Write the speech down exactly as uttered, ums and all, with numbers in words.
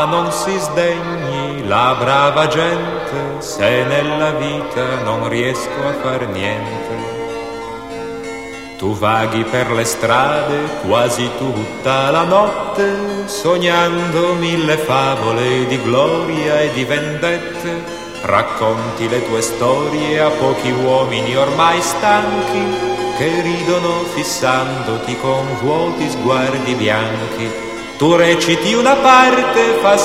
Non si sdegni la brava gente se nella vita non riesco a far niente. Tu vaghi per le strade quasi tutta la notte, sognando mille favole di gloria e di vendette. Racconti le tue storie a pochi uomini ormai stanchi, che ridono fissandoti con vuoti sguardi bianchi. Tu reciti una parte, fa